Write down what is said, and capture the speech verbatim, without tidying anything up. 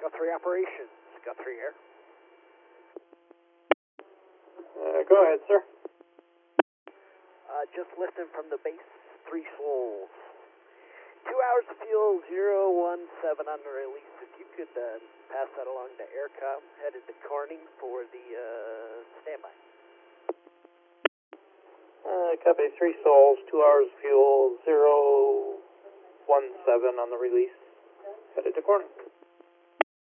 Guthrie operations. Guthrie Air. Uh, go ahead, sir. Uh, just lifting from the base, three souls. Two hours of fuel, zero one seven on the release. If you could uh, pass that along to Aircom, headed to Corning for the uh, standby. Uh, copy, three souls, two hours fuel, zero one seven on the release. Headed to Corning.